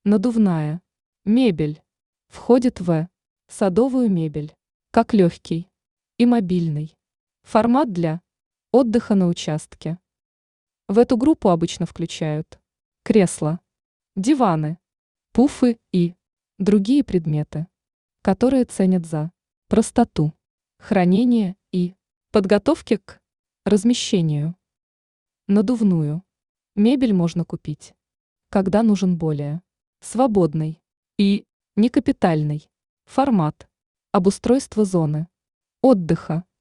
Надувная мебель входит в садовую мебель, как легкий и мобильный формат для отдыха на участке. В эту группу обычно включают кресла, диваны, пуфы и другие предметы, которые ценят за простоту, хранение и подготовки к размещению. Надувную мебель можно купить, когда нужен более свободный и некапитальный формат обустройства зоны отдыха.